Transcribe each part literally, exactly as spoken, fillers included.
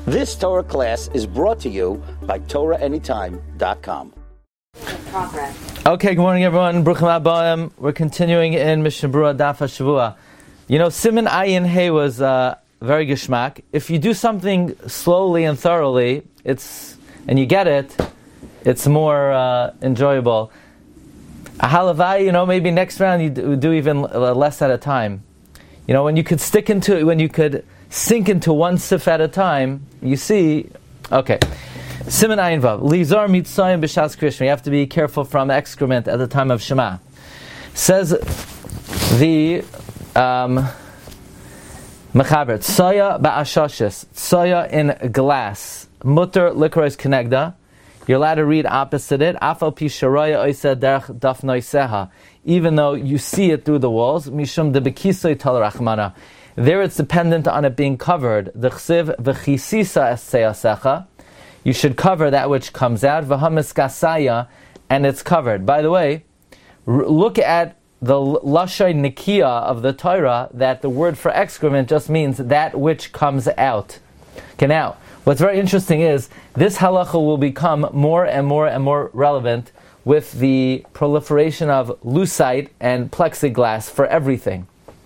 This Torah class is brought to you by Torah Anytime dot com. Okay, good morning everyone. Bruchim Habayim. We're continuing in Mishnah Berurah Daf HaShavua. You know, Siman Ayin Hey was uh, very geschmack. If you do something slowly and thoroughly, it's and you get it, it's more uh, enjoyable. A halavai, you know, maybe next round you do, do even less at a time. You know, when you could stick into, when you could sink into one sif at a time, you see, okay. Siman Ayin Vav. Lizar mitzayim b'shas krishma. You have to be careful from excrement at the time of Shema. Says the um, Mechaber, Tsaya ba'ashashis. Tsaya in glass. Mutter likrois kenegda. You're allowed to read opposite it. Afal pi sharaya oisa derech daf noiseha. Even though you see it through the walls. Mishum de bekisoy tal rachmana. There it's dependent on it being covered. The chsiv v'chisisa es seyasecha. You should cover that which comes out. V'hamis kasaya. And it's covered. By the way, r- look at the lashon nikia of the Torah, that the word for excrement just means that which comes out. Okay, now, what's very interesting is, this halacha will become more and more and more relevant with the proliferation of lucite and plexiglass for everything.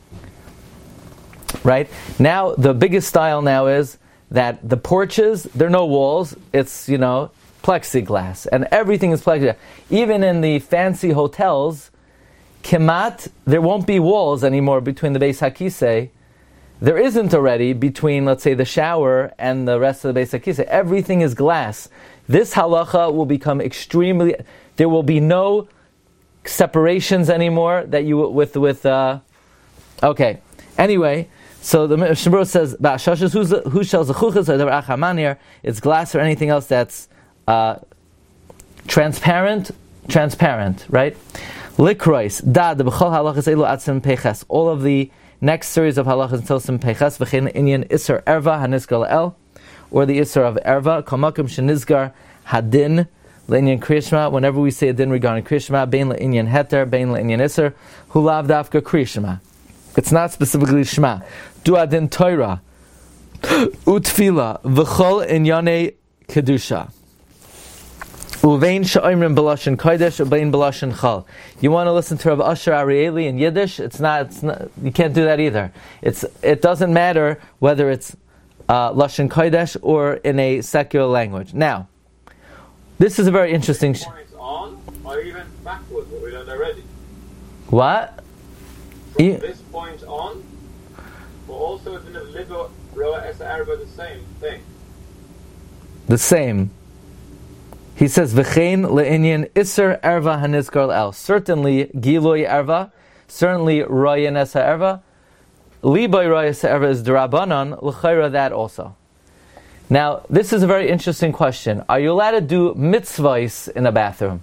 Right? Now, the biggest style now is that the porches, there are no walls, it's, you know, plexiglass. And everything is plexiglass. Even in the fancy hotels, kemat, there won't be walls anymore between the Beis HaKisei. There isn't already between, let's say, the shower and the rest of the Beis HaKisei. Everything is glass. This halacha will become extremely, there will be no separations anymore that you, with, with, uh, okay. Anyway, so the Mishnah Berurah says, "Who shall zechuchas or achamanir?" It's glass or anything else that's uh, transparent. Transparent, right? Likrois dad b'chol halachas elu atzim peches. All of the next series of halachas until sim peches v'chein inyan iser erva hanizgar el, or the iser of erva kol makom shenizgar hadin le'inyan krishma. Whenever we say a din regarding krishma, bein le'inyan heter, bein le'inyan iser, hu lav dafka krishma. It's not specifically Shema. Du adin Torah, utfila, v'chol inyane kedusha. Uvein sha'imrim b'lashon kodesh, uvein b'lashon chal. You want to listen to Rav Asher Arieli in Yiddish? It's not. It's not. You can't do that either. It's. It doesn't matter whether it's uh, lashon kodesh or in a secular language. Now, this is a very interesting. Sh- points on, or even backwards, what we learned already. What? From e- this point on, but also in the liver roa esa arba the same thing. The same. He says v'chein le'inyan iser erva hanizkar el. Certainly giloi erva, certainly royan esa erva, liboy roya esa erva is derabanan, l'chayra that also. Now, this is a very interesting question. Are you allowed to do mitzvahs in a bathroom?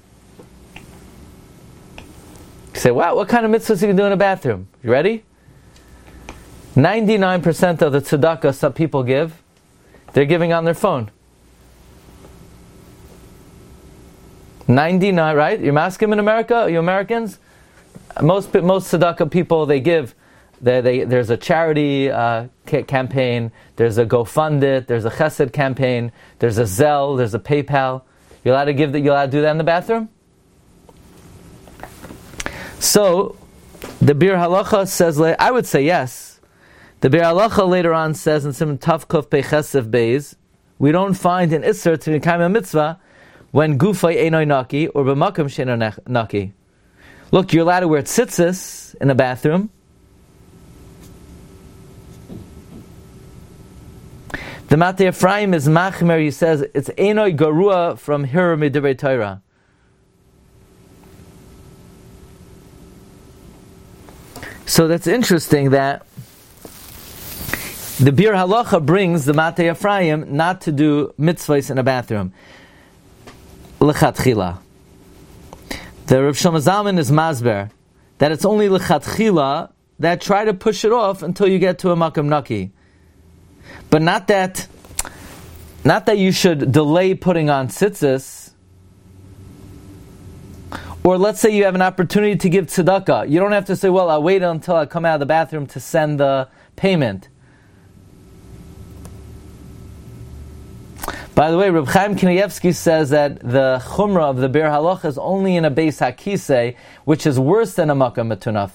You say, wow, what kind of mitzvahs you can do in a bathroom? You ready? ninety-nine percent of the tzedakah some people give, they're giving on their phone. ninety-nine, right? You're masking in America? Are you Americans? Most most tzedakah people, they give, they, they, there's a charity uh, ca- campaign, there's a GoFundIt, there's a Chesed campaign, there's a Zelle, there's a PayPal. You're allowed to give that, you're allowed to do that in the bathroom? So, the Bir Halacha says, I would say yes. The Bir Halacha later on says in Siman Tavkuf Peichesef Beis, we don't find an Isser to Mekayim a mitzvah when Gufay Einoi Naki or B'makam Sheino Naki. Look, you're allowed to wear tzitzis in a bathroom. The Matei Ephraim is Machmer, he says, it's Einoi Garua from Hira Midivrei Torah. So that's interesting that the Bir Halacha brings the Matei Ephraim not to do mitzvahs in a bathroom. L'chatchila. The Rav Shlomo Zalman is masber that it's only l'chatchila that try to push it off until you get to a makam naki. But not that, not that you should delay putting on tzitzis. Or let's say you have an opportunity to give tzedakah. You don't have to say, well, I'll wait until I come out of the bathroom to send the payment. By the way, Reb Chaim Kanievsky says that the chumrah of the Be'er Halacha is only in a Beis HaKisei, which is worse than a Makkah Metunaf.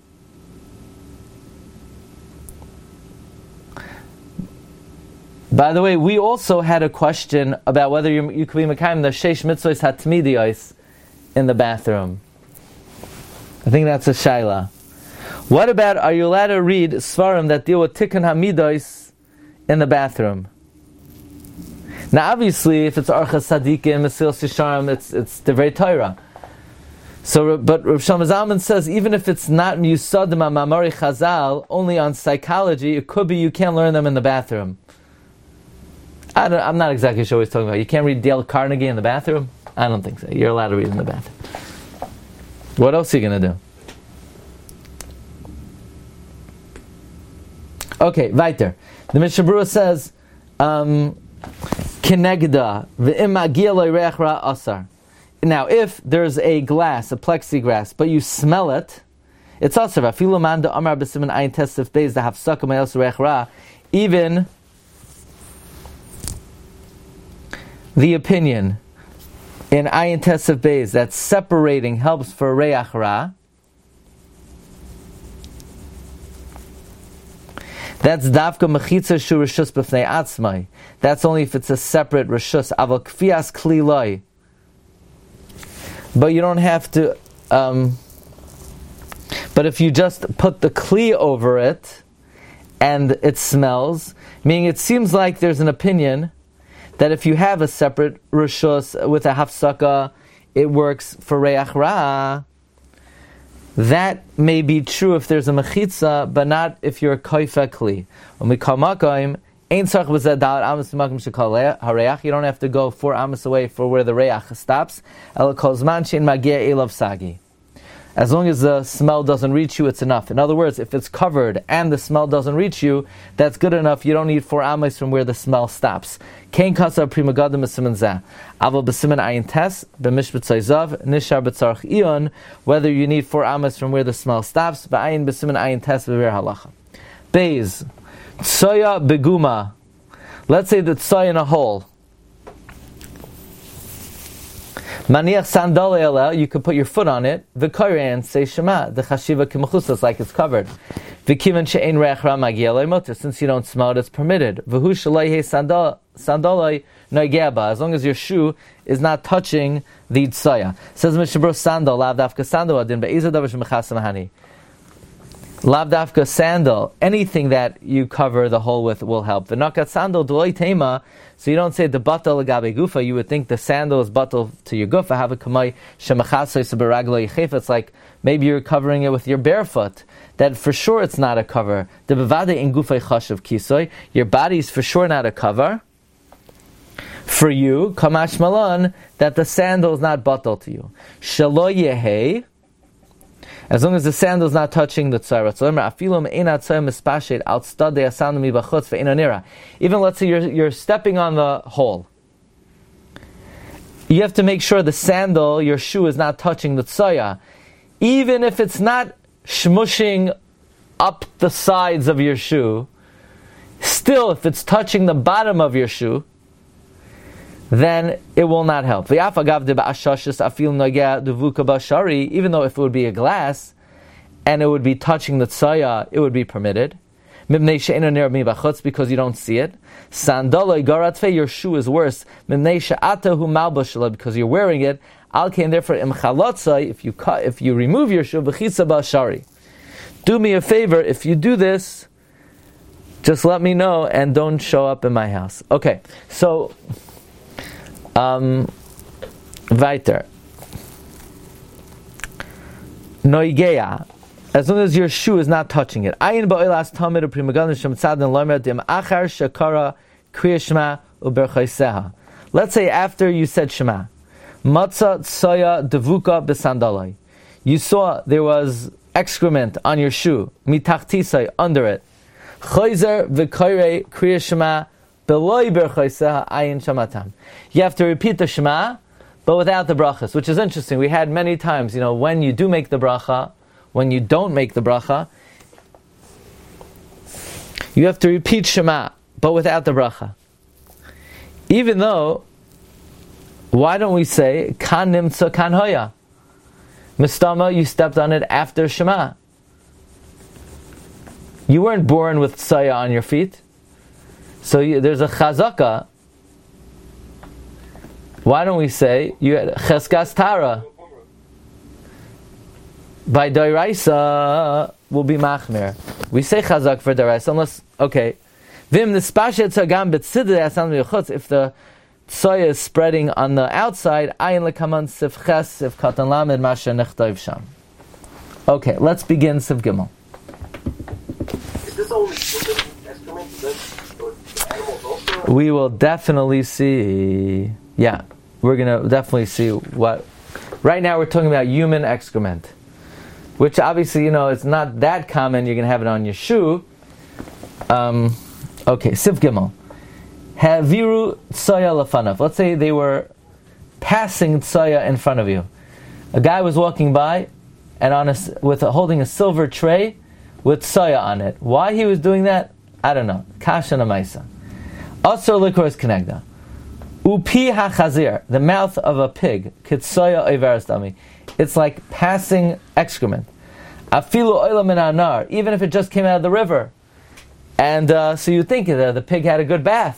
By the way, we also had a question about whether you, you could be Mekayim the Sheish Mitzvahs HaTmidiyos in the bathroom. I think that's a Shaila. What about, are you allowed to read Svarim that deal with Tikkun HaMidiyos in the bathroom? Now, obviously, if it's Archas Sadiqim, Mesilas Yesharim, it's it's Divrei Torah. So, but Rav Shlomo Zalman says even if it's not Yusadim Mamari Chazal, only on psychology, it could be you can't learn them in the bathroom. I don't, I'm not exactly sure what he's talking about. You can't read Dale Carnegie in the bathroom? I don't think so. You're allowed to read in the bathroom. What else are you going to do? Okay, weiter. The Mishnah Berurah says, um, Kenegda v'imagiyah lo reach ra asar. Now, if there's a glass, a plexiglass, but you smell it, it's asar. Afilu man da amar b'siman ayin tesif beis da hafsaka mayos reich ra. Even the opinion in ayin tesif beis that separating helps for reich ra. That's dafka mechitza shu rishus b'fnei atzmai. That's only if it's a separate rishus. Aval kfias kli loy. But you don't have to. Um, but if you just put the kli over it, and it smells, meaning it seems like there's an opinion that if you have a separate rishus with a hafsaka, it works for reach ra. That may be true if there's a mechitza, but not if you're a koifa kli. When we call makom, ein tzarich b'zeh dalet amos makom shekal hareach. You don't have to go four amos away for where the reach stops. El kol zman shein magia elav sagi. As long as the smell doesn't reach you, it's enough. In other words, if it's covered and the smell doesn't reach you, that's good enough. You don't need four amos from where the smell stops. Kein kasa prima gadim b'siman zeh. Aval b'siman ayin tes, b'mishpat zayzav, nishar b'tzarich iyon, whether you need four amos from where the smell stops, b'ayin b'siman ayin tes b'ver halacha. Beis, tsoya beguma. Let's say the tsoya in a hole. Maniach sandal elel, you could put your foot on it. V'koyre and say Shema. The chashiva kimachusas, like it's covered. V'kivan she'ein reich ra magia lo'imoter. Since you don't smell it, it's permitted. V'hu shalai he sandal sandalai noigeba. As long as your shoe is not touching the tzaya. Says Mishnah Berurah sandal lav dafka sandal adin be'ezah davar shemechasam hani. Lav dafka sandal, anything that you cover the hole with will help. The nakat sandal d'loi tema, so you don't say the batal legabe gufa. You would think the sandal is batal to your gufa. Have a kamay shemachasoi seberaglo yichef. It's like maybe you're covering it with your barefoot. That for sure it's not a cover. The bevade in gufay chashav kisoy. Your body's for sure not a cover. For you, kamash malan, that the sandal is not batal to you. Shalo yehei. As long as the sandal is not touching the tzara. Even let's say you're, you're stepping on the hole. You have to make sure the sandal, your shoe, is not touching the tzaya. Even if it's not shmushing up the sides of your shoe, still if it's touching the bottom of your shoe, then it will not help. Even though if it would be a glass, and it would be touching the tzaya, it would be permitted. Because you don't see it. Your shoe is worse. Because you're wearing it. And therefore, if you cut, if you remove your shoe, do me a favor, if you do this, just let me know and don't show up in my house. Okay, so Um, weiter. Noigeya. As long as your shoe is not touching it. Ayin ba'olas tamid u'primagadon shem tzadin lomer dim achar shakara kriya shema u'berchaiseha. Let's say after you said Shema, matzah tsoya devuka b'sandalai. You saw there was excrement on your shoe, mitachtisai, under it. Chayzer v'koyrei kriya shema. You have to repeat the Shema, but without the brachas, which is interesting. We had many times, you know, when you do make the bracha, when you don't make the bracha, you have to repeat Shema, but without the bracha. Even though, why don't we say kan nimtza kan hoya? Mistama, you stepped on it after Shema. You weren't born with tsaya on your feet, so you, there's a chazaka. Why don't we say you had cheskas tara? By Dairaisa will be machmer. We say chazak for Dairaisa unless, okay. Vim nispashet tzagam b'tzidei asam yuchutz. If the tzoya is spreading on the outside, ayin lekaman sif ches sif katan lamed masha nechtav sham. Okay, let's begin sif gimel. Is this only human excrement? Is this for animals also? We will definitely see. Yeah, we're gonna definitely see what. Right now, we're talking about human excrement, which obviously, you know, it's not that common. You're going to have it on your shoe. Um, okay, Sif Gimel. Haviru tsaya lefanav. Let's say they were passing tsaya in front of you. A guy was walking by and on a, with a, holding a silver tray with tsaya on it. Why he was doing that, I don't know. Kasha namaisa. Asur likros kenegda. Upi hachazir, the mouth of a pig. Kitsaya oiveres dami. It's like passing excrement. Afilu oila min anar, even if it just came out of the river. And uh, so you think that the pig had a good bath.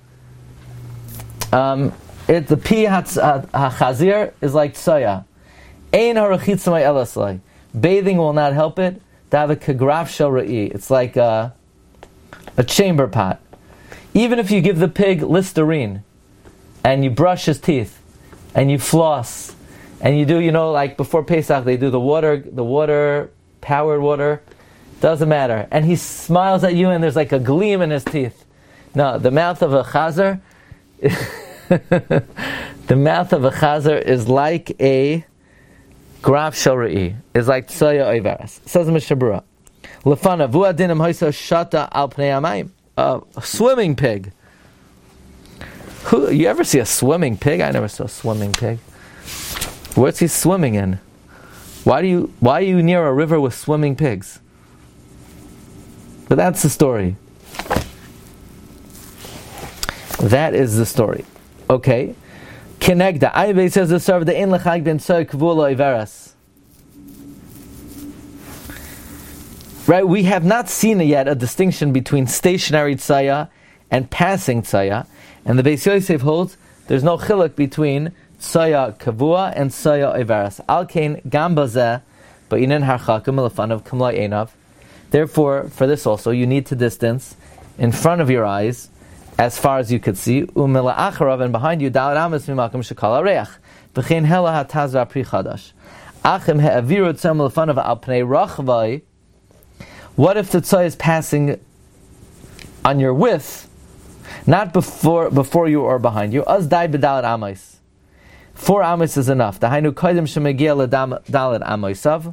Um, it, the pi hachazir is like tsaya. Ein harachitzamay elaslay. Bathing will not help it. Dava kagraf shel ra'i. It's like a, a chamber pot. Even if you give the pig Listerine, and you brush his teeth, and you floss, and you do, you know, like before Pesach, they do the water, the water, powered water, doesn't matter. And he smiles at you, and there's like a gleam in his teeth. No, the mouth of a chazer, the mouth of a chazer is like a graf shel ra'i, is like tsaya oiveres. Says the Mishnah Berurah, lefana vu adinim hoisa shata al pnei hamayim, a swimming pig. Who, you ever see a swimming pig? I never saw a swimming pig. Where's he swimming in? Why do you why are you near a river with swimming pigs? But that's the story. That is the story. Okay. Kenegda. Aybe says the serve the in lechag ben tzoy kvula iveras. Right, we have not seen yet a distinction between stationary tzaya and passing tzaya. And the Beis Yosef holds there's no chiluk between tsaya kavua and tsaya iveras. Al kain gambazeh, but inen harchakim elefanav kamla einav. Therefore, for this also, you need to distance in front of your eyes as far as you could see. Umila acharav, and behind you, dalat amas mimakim shekal areach. V'chein hela hatazra pri chadash. Achim he'aviru tzem elefanav al pnei rachvai. What if the tzaya is passing on your width? Not before before you or behind you. Az dai b'dalet amais. Four amais is enough. Dahainu kodim shemegia l'dalet amaisav.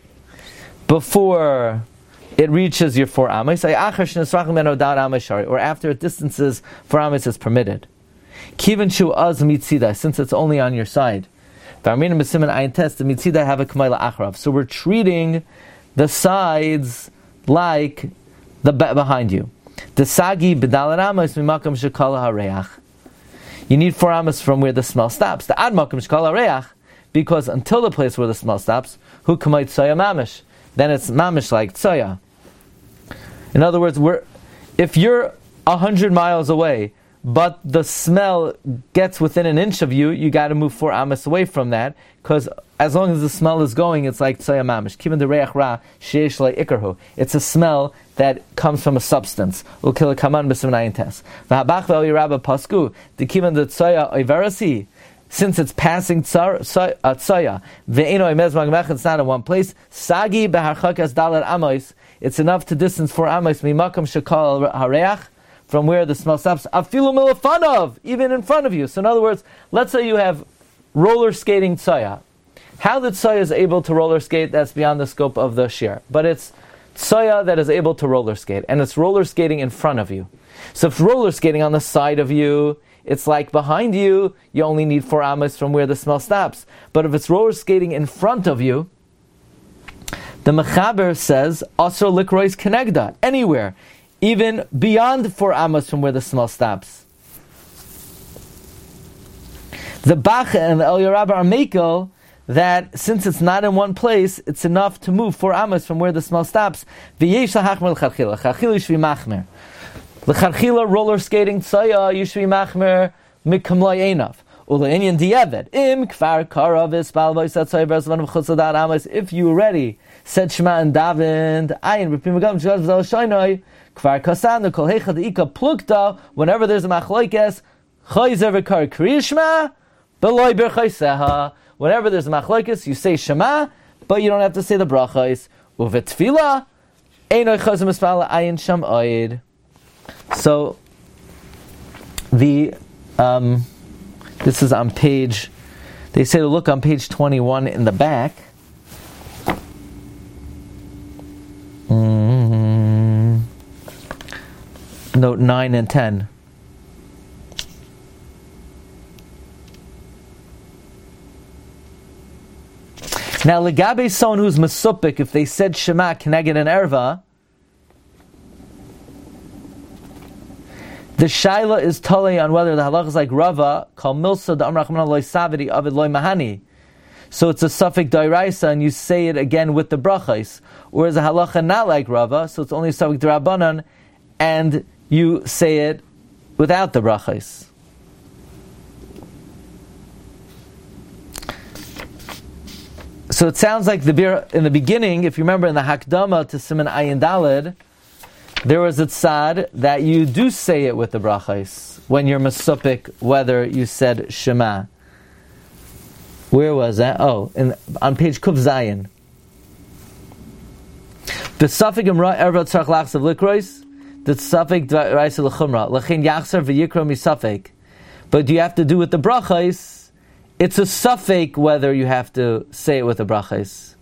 Before it reaches your four amais, or after it distances four amais is permitted. Kivin shu az mitzida, since it's only on your side. So we're treating the sides like the behind you. The sagi b'dalet amos mimakam shekal hareach. You need four amos from where the smell stops. The ad makam shekal hareach, because until the place where the smell stops, hu kamay tzoya mamish. Then it's mamish like tzoya. In other words, we're, if you're a hundred miles away, but the smell gets within an inch of you, you got to move four amos away from that, because as long as the smell is going, it's like tzoya mamish. Kivin the reach ra sheish le ikarhu. It's a smell that comes from a substance. Ukil kaman b'simnayin tes. V'habach ve'oli rabba pasku. The kivin the tzoya oiverasi. Since it's passing tzoya, ve'eno imez magmech, it's not in one place. Sagi beharchakas dalet amos. It's enough to distance four amos mimakam shekal hareach, from where the smell stops. Afilu milafanav, even in front of you. So in other words, let's say you have roller skating tzaya. How the tzaya is able to roller skate, that's beyond the scope of the shir. But it's tzaya that is able to roller skate, and it's roller skating in front of you. So if roller skating on the side of you, it's like behind you, you only need four amos from where the smell stops. But if it's roller skating in front of you, the Mechaber says, Asur likrois kenegda, anywhere, even beyond four amos from where the smell stops. The Bacha and the Eliyah Rabbah are makel that since it's not in one place, it's enough to move four amos from where the smell stops. V'yesh lahachmer l'charchila. Charchila you should be machmer. L'charchila roller skating tzaya you should be machmer mikamlay einav. Ule'inyan di'eved. Im kfar kara v'espal v'yisat tzaya v'ezvan v'chutz l'dad amos. If you already said Shema and davened, ayin r'pim v'gam shgaz v'zal shaynoi, kfar kasan kol heicha de'ika plukta, whenever there's a machlokes, chayzer v'kar kriya Shema, b'loy b'chayseha. Whenever there's a machlokes, you say Shema, but you don't have to say the brachos. Uvetfila, einoi chazim espala ayin sham oid. So, the um, this is on page. They say to look on page twenty-one in the back. Mm-hmm. Note nine and ten. Now, legabe someone who's mesupik, if they said Shema, keneged and erva, the shaila is totally on whether the halach is like Rava, kal milsa da amrachman loy savidi avid loy mahani. So it's a suffix dairaisa, and you say it again with the brachos. Whereas the halacha not like Rava, so it's only a suffix d'Rabbanan, and you say it without the brachos. So it sounds like the beer in the beginning, if you remember in the Hakdama to Siman Ayin Daled, there was a tzad that you do say it with the brachos when you're mesupik, whether you said Shema. Where was that? Oh, in, on page Kuf Zayin. The suffix imra erva tzarch lachs of likrois, the suffix dvarais l'chumra, l'chein yachser v'yikra misafik. But do you have to do with the brachos? It's a suffix whether you have to say it with the brachos.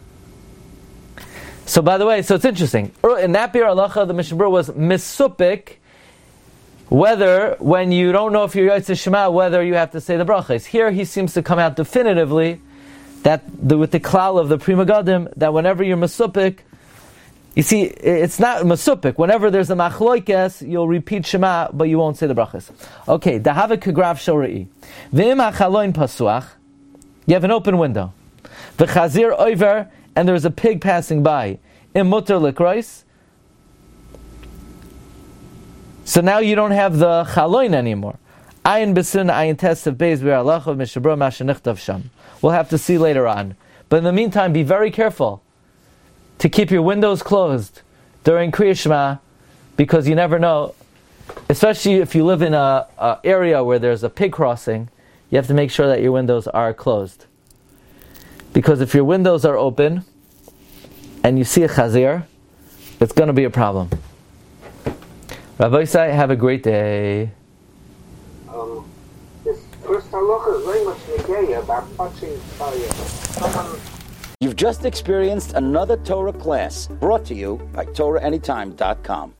So, by the way, so it's interesting. In that beer halacha, the Mishnah Berurah was misupik, whether when you don't know if you're Yotze Shema, whether you have to say the brachos. Here, he seems to come out definitively that the, with the klal of the Pri Megadim, that whenever you're misupik, you see, it's not masupik. Whenever there's a machloikes, you'll repeat Shema, but you won't say the brachas. Okay, dahava kagrav shorei. V'im hachaloin pasuach. You have an open window. V'chazir oiver, and there's a pig passing by. Im muter likrois. So now you don't have the chaloin anymore. Ayin besun ayin test of beis v'alacha of Mishnah Berurah mashenichtav sham. We'll have to see later on. But in the meantime, be very careful to keep your windows closed during Kriya Shema, because you never know, especially if you live in a, a area where there's a pig crossing, you have to make sure that your windows are closed. Because if your windows are open and you see a chazir, it's going to be a problem. Rabbi Isai, have a great day. Um, this first halacha is very much negaya about touching fire. Someone. You've just experienced another Torah class brought to you by Torah Anytime dot com.